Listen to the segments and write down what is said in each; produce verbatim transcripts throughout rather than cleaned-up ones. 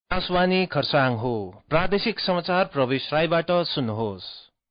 आकाशवाणी खरसाङ हो। प्रादेशिक समाचार प्रवेश राईबाट सुन्नुहोस्।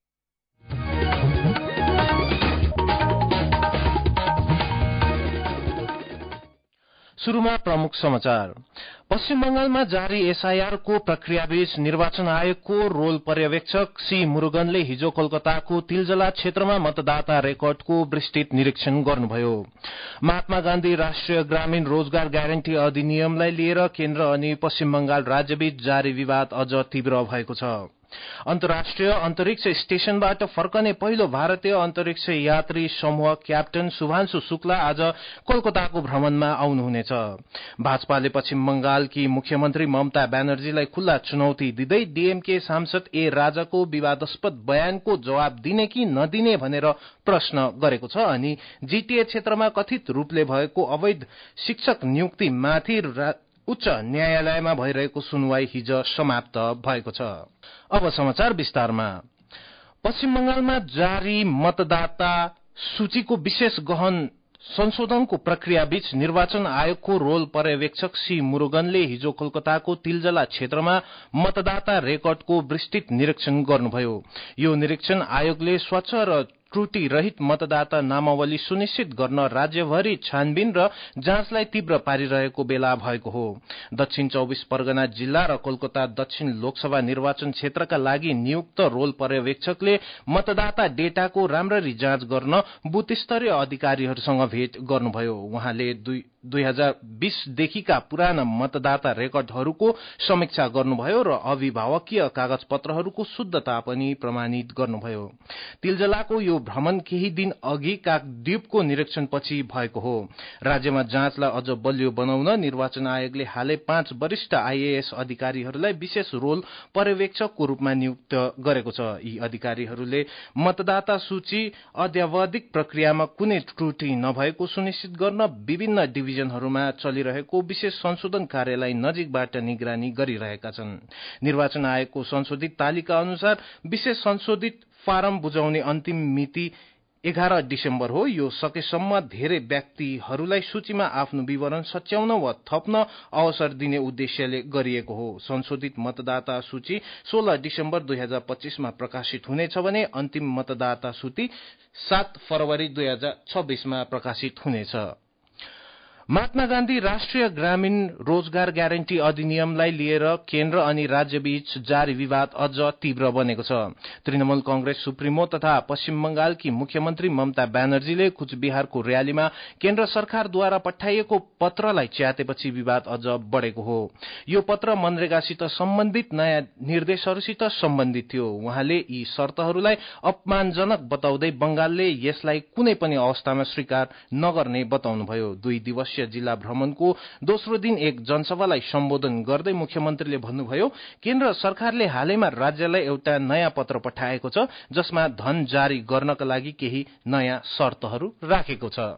सुरुमा प्रमुख समाचार। पश्चिम बंगालमा जारी एसआईआर को प्रक्रियाबीच निर्वाचन आयोगको रोल पर्यवेक्षक सी मुरुगनले हिजो कोलकाताको तिलजला क्षेत्रमा मतदाता रेकर्डको विस्तृत निरीक्षण गर्नुभयो। महात्मा गान्धी राष्ट्रिय ग्रामीण रोजगार ग्यारेन्टी अधिनियमलाई लिएर केन्द्र अनि पश्चिम बंगाल राज्यबीच जारी विवाद अझ तीव्र भएको छ। अन्तर्राष्ट्रिय अन्तरिक्ष स्टेशनबाट फर्कने पहिलो भारतीय अन्तरिक्ष यात्री समूह क्याप्टन शुभांशु शुक्ला आज कोलकाताको भ्रमणमा आउनुहुनेछ। भाजपाले पश्चिम बंगालकी मुख्यमन्त्री ममता ब्यानर्जीलाई खुल्ला चुनौती दिँदै डीएमके सांसद ए राजाको विवादास्पद बयानको जवाब दिने कि नदिने भनेर प्रश्न गरेको छ अनि जीटीए क्षेत्रमा कथित रूपले भएको अवैध शिक्षक नियुक्तिमाथि उच्च न्यायालयमा भइरहेको सुनवाई हिज समाप्त भएको छ। अब समाचार विस्तारमा। पश्चिम बंगालमा जारी मतदाता सूचीको विशेष गहन संशोधनको प्रक्रियाबीच निर्वाचन आयोगको रोल पर्यवेक्षक सी मुरुगनले हिजो कोलकाताको तिलजला क्षेत्रमा मतदाता रेकर्डको विस्तृत निरीक्षण गर्नुभयो। यो निरीक्षण आयोगले स्वच्छ र त्रुटि रहित मतदाता नामावली सुनिश्चित गर्न राज्यभरि छानबिन र जाँचलाई तीव्र पारिरहेको बेला भएको हो। दक्षिण चौबिस परगना जिल्ला र कोलकाता दक्षिण लोकसभा निर्वाचन क्षेत्रका लागि नियुक्त रोल पर्यवेक्षकले मतदाता डेटाको राम्ररी जाँच गर्न बुथ स्तरीय अधिकारीहरूसँग भेट गर्नुभयो। उहाँले दुई हजार बीसदेखिका पुराना मतदाता रेकर्डहरूको समीक्षा गर्नुभयो र अभिभावकीय कागज पत्रहरूको शुद्धता पनि प्रमाणित गर्नुभयो। तिलजलाको यो भ्रमण केही दिन अघि काकद्वीपको निरीक्षणपछि भएको हो। राज्यमा जाँचलाई अझ बलियो बनाउन निर्वाचन आयोगले हालै पाँच वरिष्ठ आईएएस अधिकारीहरूलाई विशेष रोल पर्यवेक्षकको रूपमा नियुक्त गरेको छ। यी अधिकारीहरूले मतदाता सूची अद्यावधिक प्रक्रियामा कुनै त्रुटि नभएको सुनिश्चित गर्न विभिन्न डिभिजनहरूमा चलिरहेको विशेष संशोधन कार्यलाई नजिकबाट निगरानी गरिरहेका छन्। निर्वाचन आयोगको संशोधित तालिका अनुसार विशेष संशोधित फारम बुझाउने अन्तिम मिति एघार डिसेम्बर हो। यो सकेसम्म धेरै व्यक्तिहरूलाई सूचीमा आफ्नो विवरण सच्याउन वा थप्न अवसर दिने उद्देश्यले गरिएको हो। संशोधित मतदाता सूची सोह्र डिसेम्बर दुई हजार पच्चीसमा प्रकाशित हुनेछ भने अन्तिम मतदाता सूची सात फरवरी दुई हजार छब्बीसमा प्रकाशित हुनेछ। महात्मा गान्धी राष्ट्रिय ग्रामीण रोजगार ग्यारेन्टी अधिनियमलाई लिएर केन्द्र अनि राज्यबीच जारी विवाद अझ तीव्र बनेको छ। तृणमूल कंग्रेस सुप्रिमो तथा पश्चिम बंगालकी मुख्यमन्त्री ममता ब्यानर्जीले कुचबिहारको र्यालीमा केन्द्र सरकारद्वारा पठाइएको पत्रलाई च्यातेपछि विवाद अझ बढ़ेको हो। यो पत्र मनरेगासित सम्बन्धित नयाँ निर्देशहरूसित सम्बन्धित थियो। उहाँले यी शर्तहरूलाई अपमानजनक बताउँदै बंगालले यसलाई कुनै पनि अवस्थामा स्वीकार नगर्ने बताउनुभयो। दुई दिवसीय जिल्ला भ्रमणको दोस्रो दिन एक जनसभालाई सम्बोधन गर्दै मुख्यमन्त्रीले भन्नुभयो, केन्द्र सरकारले हालैमा राज्यलाई एउटा नयाँ पत्र पठाएको छ जसमा धन जारी गर्नका लागि केही नयाँ शर्तहरू राखेको छ।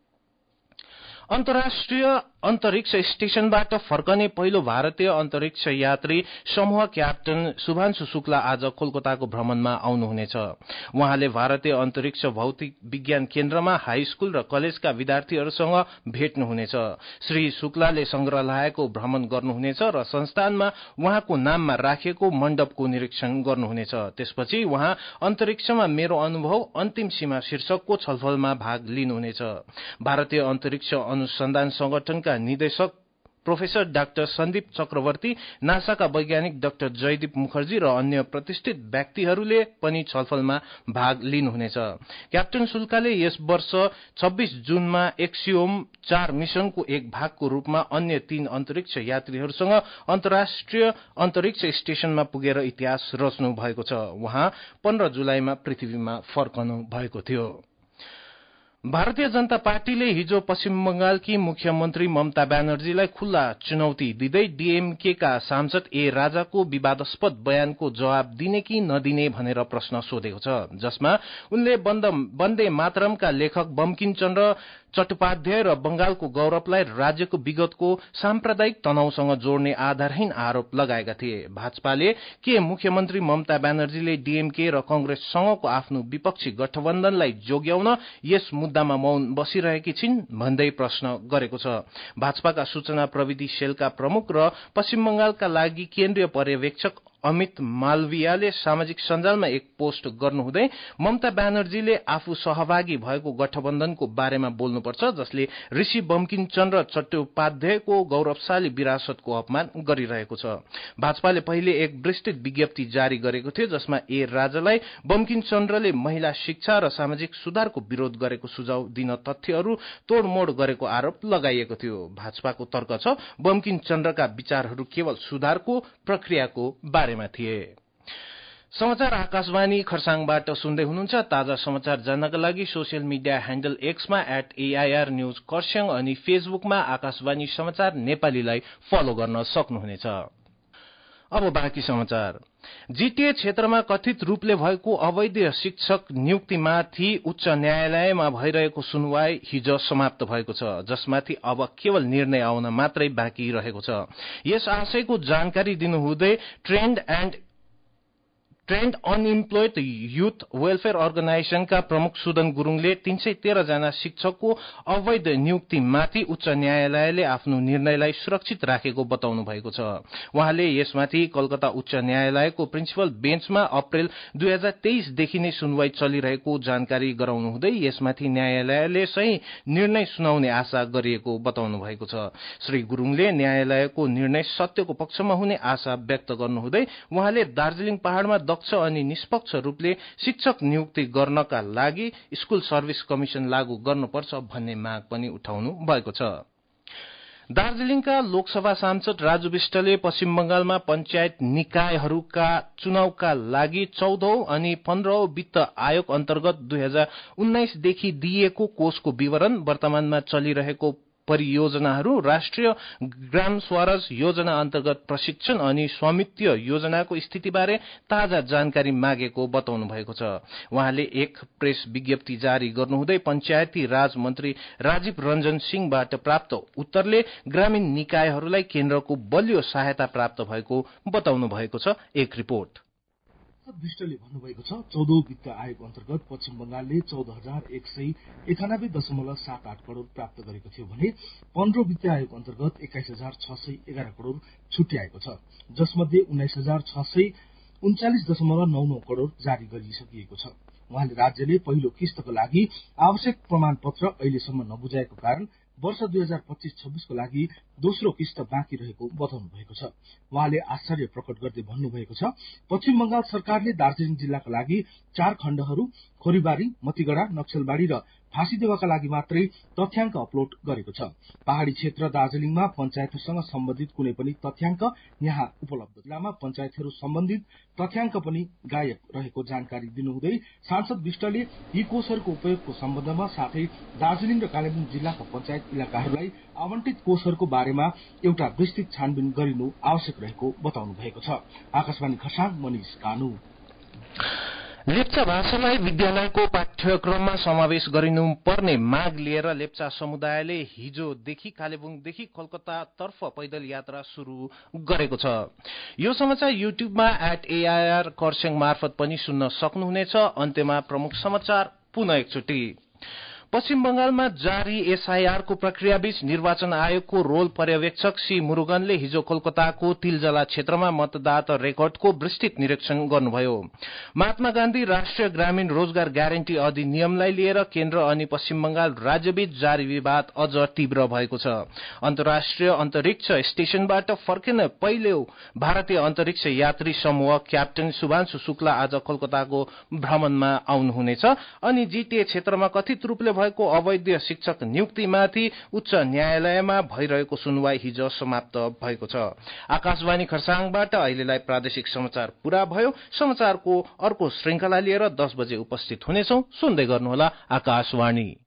अन्तर्राष्ट्रिय अन्तरिक्ष स्टेशनबाट फर्कने पहिलो भारतीय अन्तरिक्ष यात्री समूह क्याप्टन शुभांशु शुक्ला आज कोलकाताको भ्रमणमा आउनुहुनेछ। उहाँले भारतीय अन्तरिक्ष भौतिक विज्ञान केन्द्रमा हाई स्कूल र कलेजका विद्यार्थीहरूसँग भेट्नुहुनेछ। श्री शुक्लाले संग्रहालयको भ्रमण गर्नुहुनेछ र संस्थानमा उहाँको नाममा राखिएको मण्डपको निरीक्षण गर्नुहुनेछ। त्यसपछि उहाँ अन्तरिक्षमा मेरो अनुभव अन्तिम सीमा शीर्षकको छलफलमा भाग लिनुहुनेछ। भारतीय अन्तरिक्ष अनुसन्धान संगठनका निदेशक प्रोफेसर डाक्टर सन्दीप चक्रवर्ती, नासाका वैज्ञानिक डाक्टर जयदीप मुखर्जी र अन्य प्रतिष्ठित व्यक्तिहरूले पनि छलफलमा भाग लिनुहुनेछ। क्याप्टन शुक्लाले यस वर्ष छब्बीस जुनमा एक्सियोम चार मिशनको एक भागको रूपमा अन्य तीन अन्तरिक्ष यात्रीहरूसँग अन्तर्राष्ट्रिय अन्तरिक्ष स्टेशनमा पुगेर इतिहास रच्नु भएको छ। उहाँ पन्ध्र जुलाईमा पृथ्वीमा फर्कनु भएको थियो। भारतीय जनता पार्टीले हिजो पश्चिम बंगालकी मुख्यमन्त्री ममता ब्यानर्जीलाई खुल्ला चुनौती दिँदै डीएमके का सांसद ए राजाको विवादास्पद बयानको जवाब दिने कि नदिने भनेर प्रश्न सोधेको छ, जसमा उनले वन्दे मातरमका लेखक बंकिम चन्द्र चट्टोपाध्याय र बंगालको गौरवलाई राज्यको विगतको साम्प्रदायिक तनावसँग जोड्ने आधारहीन आरोप लगाएका थिए। भाजपाले के मुख्यमन्त्री ममता ब्यानर्जीले डीएमके र कंग्रेससँगको आफ्नो विपक्षी गठबन्धनलाई जोग्याउन यस मुद्दामा मौन बसिरहेकी छिन् भन्दै प्रश्न गरेको छ। भाजपाका सूचना प्रविधि सेलका प्रमुख र पश्चिम बंगालका लागि केन्द्रीय पर्यवेक्षक अमित मालवियाले सामाजिक सञ्जालमा एक पोस्ट गर्नुहुँदै ममता ब्यानर्जीले आफू सहभागी भएको गठबन्धनको बारेमा बोल्नुपर्छ जसले ऋषि बंकिमचन्द्र चट्टोपाध्यायको गौरवशाली विरासतको अपमान गरिरहेको छ। भाजपाले पहिले एक विस्तृत विज्ञप्ति जारी गरेको थियो जसमा ए राजालाई बंकिमचन्द्रले महिला शिक्षा र सामाजिक सुधारको विरोध गरेको सुझाव दिन तथ्यहरू तोडमोड गरेको आरोप लगाइएको थियो। भाजपाको तर्क छ बंकिमचन्द्रका विचारहरू केवल सुधारको प्रक्रियाको बारेमा थिए। समाचार आकाशवाणी खरसाङबाट सुन्दै हुनुहुन्छ। ताजा समाचार जान्नका लागि सोसियल मिडिया ह्यान्डल एक्समा एट एआईआर न्यूज खरसाङ अनि फेसबुकमा आकाशवाणी समाचार नेपालीलाई फलो गर्न सक्नुहुनेछ। अब बाँकी समाचार। जीटीए क्षेत्रमा कथित रूपले भएको अवैध शिक्षक नियुक्तिमाथि उच्च न्यायालयमा भइरहेको सुनवाई हिजो समाप्त भएको छ, जसमाथि अब केवल निर्णय आउन मात्रै बाँकी रहेको छ। यस आशयको जानकारी दिनुहुँदै trained and trained unemployed youth welfare अर्गनाइजेशनका प्रमुख सुदन गुरूङले तीन सय तेह्र जना शिक्षकको अवैध नियुक्तिमाथि उच्च न्यायालयले आफ्नो निर्णयलाई सुरक्षित राखेको बताउनु भएको छ। उहाँले यसमाथि कलकत्ता उच्च न्यायालयको प्रिन्सिपल बेन्चमा अप्रेल दुई हजार तेइसदेखि नै सुनवाई चलिरहेको जानकारी गराउनुहुँदै यसमाथि न्यायालयले सही निर्णय सुनाउने आशा गरिएको बताउनु भएको छ। श्री गुरूङले न्यायालयको निर्णय सत्यको पक्षमा हुने आशा व्यक्त गर्नुहुँदै उहाँले दार्जीलिङ पहाड़मा दक्ष अनि निष्पक्ष रूपले शिक्षक नियुक्ति गर्नका लागि स्कूल सर्भिस कमिशन लागू गर्नुपर्छ भन्ने माग पनि उठाउनु भएको छ। दार्जीलिङका लोकसभा सांसद राजु विष्टले पश्चिम बंगालमा पञ्चायत निकायहरूका चुनावका लागि चौधौं अनि पन्ध्रौं वित्त आयोग अन्तर्गत दुई हजार उन्नाइसदेखि दिइएको कोषको विवरण, वर्तमानमा चलिरहेको परियोजनाहरू, राष्ट्रिय ग्राम स्वराज योजना अन्तर्गत प्रशिक्षण अनि स्वामित्व योजनाको स्थितिबारे ताजा जानकारी मागेको बताउनु भएको छ। उहाँले एक प्रेस विज्ञप्ति जारी गर्नुहुँदै पञ्चायती राज मन्त्री राजीव रञ्जन सिंहबाट प्राप्त उत्तरले ग्रामीण निकायहरूलाई केन्द्रको बलियो सहायता प्राप्त भएको बताउनु भएको छ। एक रिपोर्ट। विष्टले भन्नुभएको छ, चौधौं वित्त आयोग अन्तर्गत पश्चिम बंगालले चौध हजार एक सय एकानब्बे दशमलव सात आठ करोड़ प्राप्त गरेको थियो भने पन्ध्रौं वित्त आयोग अन्तर्गत एक्काइस हजार छ सय एघार करोड़ छुट्याएको छ, जसमध्ये उन्नाइस हजार छ सय उन्चालिस दशमलव नौ नौ करोड़ जारी गरिसकिएको छ। उहाँले राज्यले पहिलो किस्तको लागि आवश्यक प्रमाण पत्र अहिलेसम्म नबुझाएको कारण वर्ष दुई हजार पच्चीस छब्बीसको लागि दोस्रो किस्त बाँकी रहेको बताउनु भएको छ। उहाँले आश्चर्य प्रकट गर्दै भन्नुभएको छ, पश्चिम बंगाल सरकारले दार्जीलिङ जिल्लाका लागि चार खण्डहरू खोरीबारी, मतिगढ़ा, नक्सलबाड़ी र फाँसीदेवाका लागि मात्रै तथ्याङ्क अपलोड गरेको छ। पहाड़ी क्षेत्र दार्जीलिङमा पञ्चायतहरूसँग सम्बन्धित कुनै पनि तथ्याङ्क यहाँ उपलब्ध। जिल्लामा पञ्चायतहरू सम्बन्धित तथ्याङ्क पनि गायब रहेको जानकारी दिनुहुँदै सांसद विष्टले यी कोषहरूको उपयोगको सम्बन्धमा साथै दार्जीलिङ र कालेबुङ जिल्लाका पञ्चायत इलाकाहरूलाई आवन्टित कोषहरूको बारेमा एउटा विस्तृत छानबिन गरिनु आवश्यक रहेको बताउनु भएको छ। आकाशवाणी खरसाङ, मनिष कानू। लेप्चा भाषालाई विद्यालयको पाठ्यक्रममा समावेश गरिनुपर्ने माग लिएर लेप्चा समुदायले हिजोदेखि कालेबुङदेखि कोलकातातर्फ पैदल यात्रा शुरू गरेको छ। यो समाचार युट्युबमा एट एआईआर खरसाङ मार्फत पनि सुन्न सक्नुहुनेछ। अन्त्यमा प्रमुख समाचार पुनः एकचोटि। पश्चिम बंगालमा जारी एसआईआरको प्रक्रियाबीच निर्वाचन आयोगको रोल पर्यवेक्षक सी मुरुगनले हिजो कोलकाताको तिलजला क्षेत्रमा मतदाता रेकर्डको विस्तृत निरीक्षण गर्नुभयो। महात्मा गान्धी राष्ट्रिय ग्रामीण रोजगार ग्यारेन्टी अधिनियमलाई लिएर केन्द्र अनि पश्चिम बंगाल राज्यबीच जारी विवाद अझ तीव्र भएको छ। अन्तर्राष्ट्रिय अन्तरिक्ष स्टेशनबाट फर्किन पहिलो भारतीय अन्तरिक्ष यात्री समूह क्याप्टेन शुभांशु शुक्ला आज कोलकाताको भ्रमणमा आउनुहुनेछ अनि जीटीए क्षेत्रमा कथित रूपले भएको अवैध शिक्षक नियुक्तिमाथि उच्च न्यायालयमा भइरहेको सुनवाई हिजो समाप्त भएको छ। आकाशवाणी खरसाङबाट अहिलेलाई प्रादेशिक समाचार पूरा भयो। समाचारको अर्को श्रृंखला लिएर दस बजे उपस्थित हुनेछौं। सुन्दै गर्नुहोला आकाशवाणी।